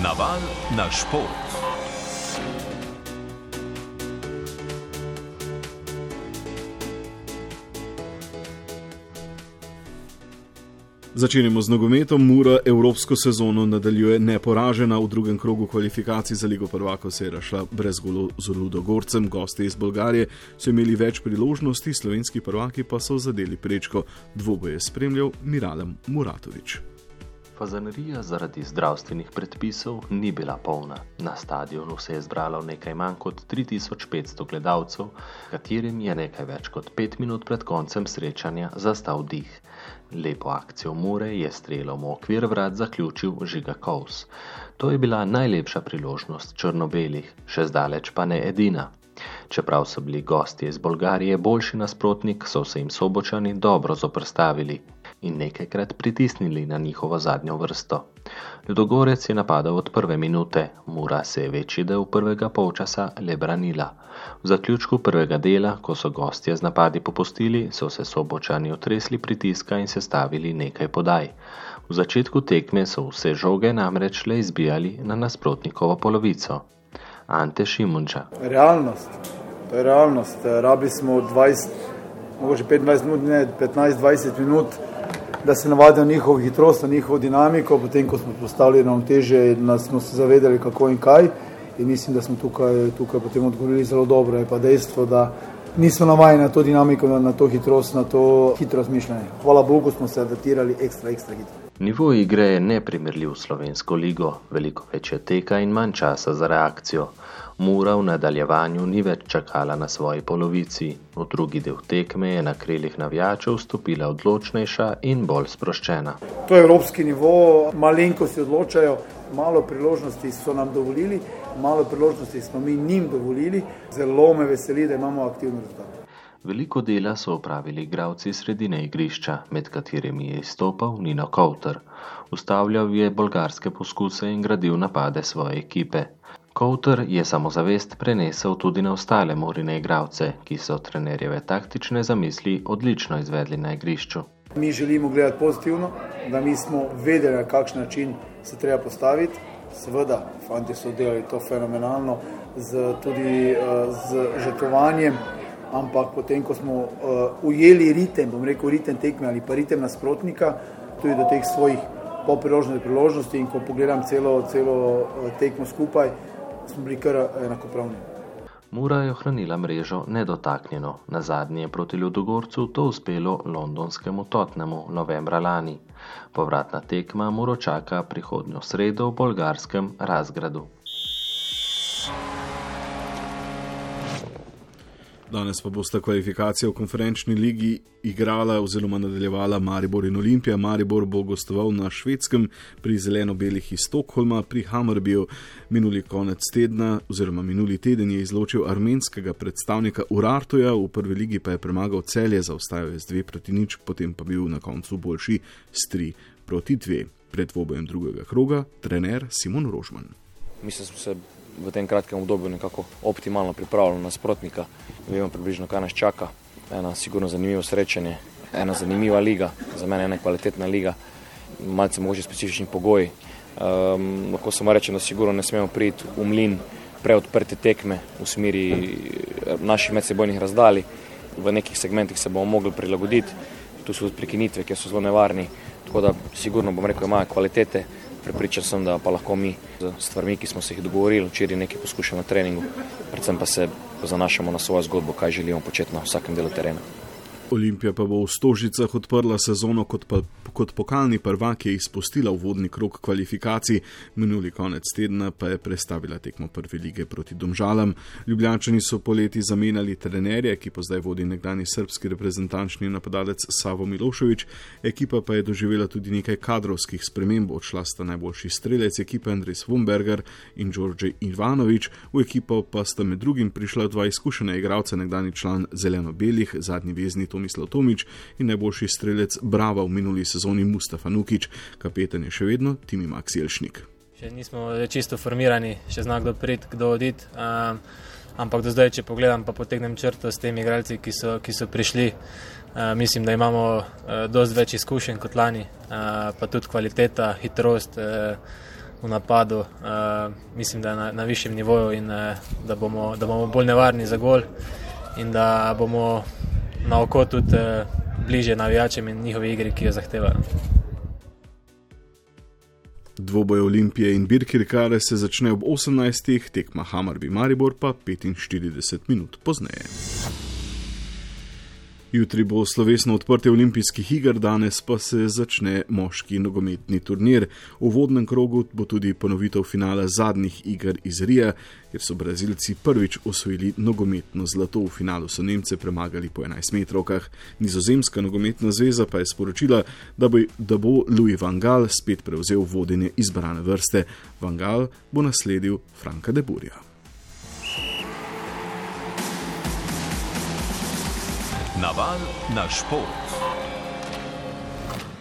Naval na šport. Začenjamo z nogometom. Mura evropsko sezono nadaljuje neporažena. V drugem krogu kvalifikacij za Ligo prvakov se je razšla brez golov z Ludogorcem. Gosti iz Bolgarije so imeli več priložnosti, slovenski prvaki pa so zadeli prečko. Dvoboj je spremljal Miralem Muratović. Fazanerija zaradi zdravstvenih predpisov ni bila polna. Na stadionu se je zbralo nekaj manj kot 3500 gledalcev, katerim je nekaj več kot 5 minut pred koncem srečanja zastal dih. Lepo akcijo Mure je strelom v okvir vrat zaključil Žiga Kovs. To je bila najlepša priložnost črno-belih, še zdaleč pa ne edina. Čeprav so bili gostje iz Bolgarije boljši nasprotnik, so se jim Sobočani dobro zoperstavili in nekajkrat pritisnili na njihovo zadnjo vrsto. Ludogorec je napadal od prve minute, Mura se je večji del prvega polčasa le branila. V zaključku prvega dela, ko so gostje z napadi popustili, so se Sobočani otresli pritiska in sestavili nekaj podaj. V začetku tekme so vse žoge namreč le izbijali na nasprotnikovo polovico. Ante Šimunča. Realnost. To je realnost. Rabili smo 20, mogoče 25 minut, ne 15-20 minut, da se navadijo njihovo hitrost, njihovo dinamiko. Potem, ko smo postavili ravnotežje, smo se zavedali kako in kaj. In mislim, da smo tukaj potem odgovorili zelo dobro. Je pa dejstvo, da niso navajeni na to dinamiko, na to hitrost, na to hitro razmišljanje. Hvala Bogu smo se adaptirali ekstra hitro. Nivo igre je neprimerljiv s slovensko ligo, veliko več je teka in manj časa za reakcijo. Mura v nadaljevanju ni več čakala na svoji polovici. V drugi del tekme je na krilih navijačev stopila odločnejša in bolj sproščena. To je evropski nivo, malenkosti odločajo, malo priložnosti so nam dovolili, malo priložnosti smo mi njim dovolili. Zelo me veseli, da imamo aktivni rezultat. Veliko dela so opravili igralci sredine igrišča, med katerimi je izstopal Nino Kovter. Ustavljal je bolgarske poskuse in gradil napade svoje ekipe. Kovter je samozavest prenesel tudi na ostale Murine igralce, ki so trenerjeve taktične zamisli odlično izvedli na igrišču. Mi želimo gledati pozitivno, da mi smo vedeli, na kakšen način se treba postaviti. Seveda, fanti so delali to fenomenalno, tudi z žrtvovanjem, ampak potem, ko smo ujeli ritem tekme ali pa ritem nasprotnika, tudi do teh svojih priložnosti in ko pogledam celo tekmo skupaj, smo bili kar enakopravni. Mura je ohranila mrežo nedotaknjeno. Nazadnje proti Ludogorcu to uspelo londonskemu Tottenhamu novembra lani. Povratna tekma Muro čaka prihodnjo sredo v bolgarskem Razgradu. Danes pa bosta kvalifikacija v konferenčni ligi igrala oziroma nadaljevala Maribor in Olimpija. Maribor bo gostoval na Švedskem pri zeleno-belih iz Stokholma, pri Hammarbyju. Minuli teden je izločil armenskega predstavnika Urartuja, v prvi ligi pa je premagal Celje, zaostajal je z 2-0, potem pa bil na koncu boljši s 3-2. Pred dvobojem drugega kroga trener Simon Rožman. Mislim, smo se v tem kratkem obdobju nekako optimalno pripravljali na nasprotnika. Vemo približno, kaj nas čaka. Ena sigurno zanimivo srečanje, ena zanimiva liga, za mene ena kvalitetna liga, malce mogoče specifični pogoji. Lahko samo rečem, da sigurno ne smemo priti v mlin preodprte tekme v smeri naših medsebojnih razdalj. V nekih segmentih se bomo mogli prilagoditi. Tu so tudi prekinitve, ki so zelo nevarni, tako da sigurno imajo kvalitete. Prepričan sem, da pa lahko mi z stvarmi, ki smo se jih dogovorili, včeraj nekaj poskušamo na treningu, predvsem pa se zanašamo na svojo zgodbo, kaj želimo početi na vsakem delu terena. Olimpija pa bo v Stožicah odprla sezono kot pokalni prvak, je izpustila uvodni krog kvalifikacij, minuli konec tedna pa je prestavila tekmo prve lige proti Domžalam. Ljubljančani so poleti zamenjali trenerja, ki pa zdaj vodi nekdanji srbski reprezentančni napadalec Savo Milošević. Ekipa pa je doživela tudi nekaj kadrovskih sprememb, odšla sta najboljši strelec ekipe Andrej Svumberger in Đorđe Ivanović, v ekipo pa sta med drugim prišla dva izkušena igralca, nekdanji član zeleno-belih, zadnji vezni Tomislav Tomić in najboljši strelec Brava v minuli sezoni Mustafa Nukić. Kapetan je še vedno Timi Max Jelšnik. Še nismo čisto formirani, še zna kdo priti, kdo oditi, ampak do zdaj, če pogledam, pa potegnem črto s temi igralci, ki so prišli. Mislim, da imamo dosti več izkušenj kot lani, pa tudi kvaliteta, hitrost, v napadu, mislim, da je na višjem nivoju in da bomo bolj nevarni za gol in da bomo na oko tudi bliže navijačem in njihovi igri, ki jo zahtevajo. Dvoboj Olimpije in Birkirkare se začne ob 18. tekma Hammarby Maribor pa 45 minut pozneje. Jutri bo slovesno odprtje olimpijskih iger, danes pa se začne moški nogometni turnir. V uvodnem krogu bo tudi ponovitev finala zadnjih iger iz Rija, kjer so Brazilci prvič osvojili nogometno zlato. V finalu so Nemce premagali po 11 metrovkah. Nizozemska nogometna zveza pa je sporočila, da bo Louis van Gaal spet prevzel vodenje izbrane vrste. Van Gaal bo nasledil Franka de Boerja. Naval na šport.